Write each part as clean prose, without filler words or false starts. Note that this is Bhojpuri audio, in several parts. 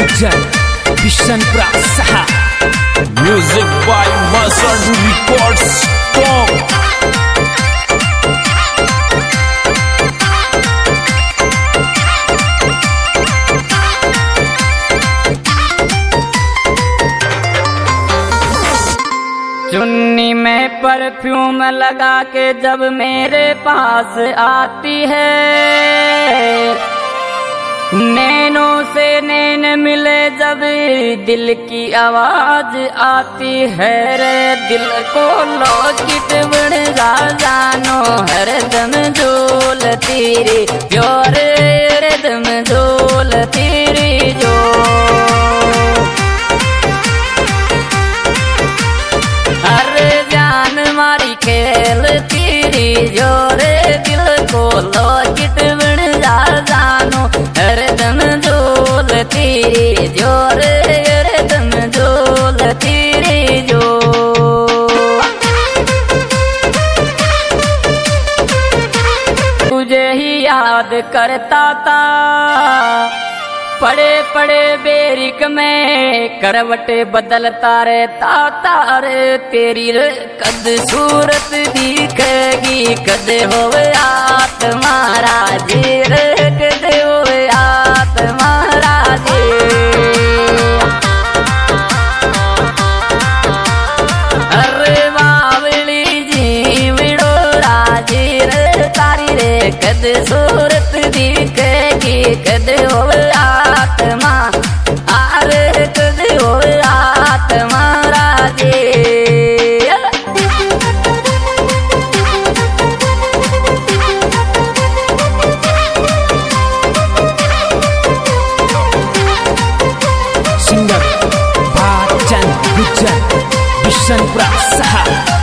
Gujar, Bishanpura Saha. Music by Masadu Records. Strong. चुन्नी में परफ्यूम लगा के जब मेरे पास आती है, नैनों से नैन मिले जब दिल की आवाज आती है रे, दिल को लॉकेट बढ़ जानो हरदम झूलती रे प्योर, हरदम झूलती रे जो अरे जान मारी खेल तेरी जोरे, दिल को लॉकेट बन जानो हरदम झूल तेरी जोरे, हरदम झूल तेरी जो तुझे ही याद करता था पड़े पड़े बेरिक में, करवटे बदलता रहता तारे तेरी रे, कद सूरत दिखेगी कद होवे आत्मारा जी रे, कद होवे आत्मारा जी। अरे बावली जी विड़ो राजी रे तारी रे, कद सूरत दिखेगी कद होवे आत्मा, आरे कद होवे आत्मा राजे। Singer Bhajan Gujar, Bishanpura Saha.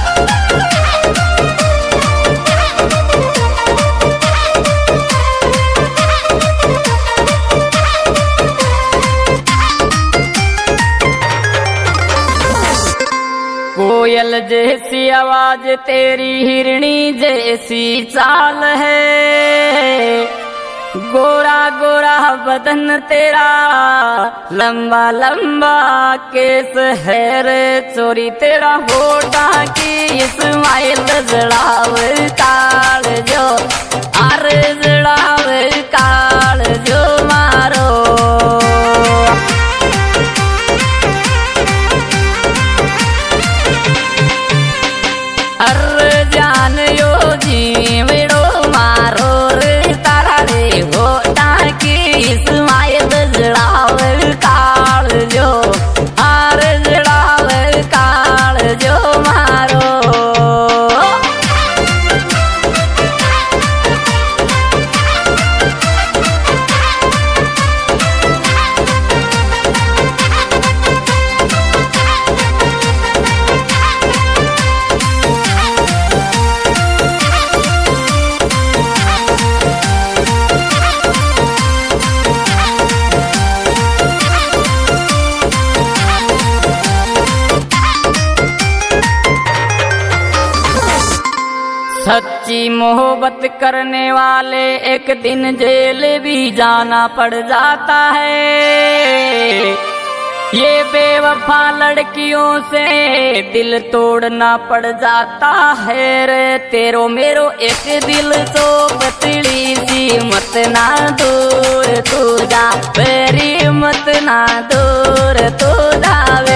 कोयल जैसी आवाज तेरी, हिरणी जैसी चाल है, गोरा गोरा बदन तेरा, लंबा लंबा केस है रे, चोरी तेरा होठा की इस्माइल जड़ाव काल जो, अरे जड़ाव काल जो मारो। अरे जान यो जी विड़ो मारो रे तारा रे, होठा की इस्माइल जड़ाव काल जो, अरे जड़ाव काल जो मारो। सच्ची मोहब्बत करने वाले एक दिन जेल भी जाना पड़ जाता है, ये बेवफा लड़कियों से दिल तोड़ना पड़ जाता है रे, तेरो मेरो एक दिल तो पतली सी, मत ना दूर तू जा मेरी, मत ना दूर तू जावे।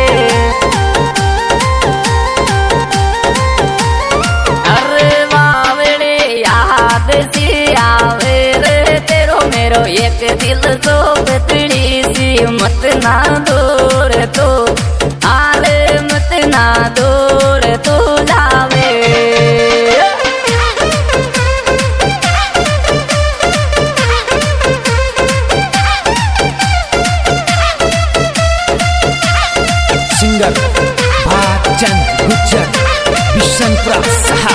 आवे रे तेरो मेरो एक दिल तो पतली सी, मत ना दूर तो आरे, मत ना दूर तो जावे। Singer Bhajan Gujar, Bishanpura Saha.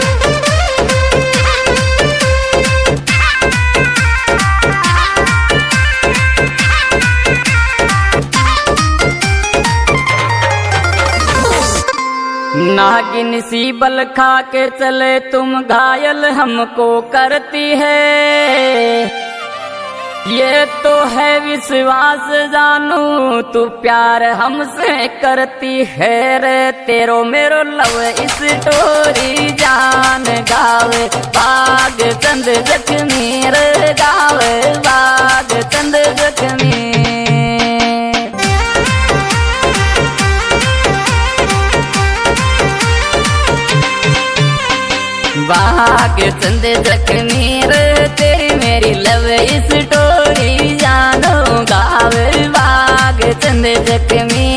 नागिन सी बल खा के चले तुम, घायल हमको करती है, ये तो है विश्वास जानू, तू प्यार हमसे करती है रे, तेरो मेरो लव स्टोरी जान गावे बाग चंद जख्मी रे, गावे बाग चंद जख्मी। बाग चंद जख्मी रे, तेरी मेरी लव स्टोरी जानो गावे बाग चंद जख्मी।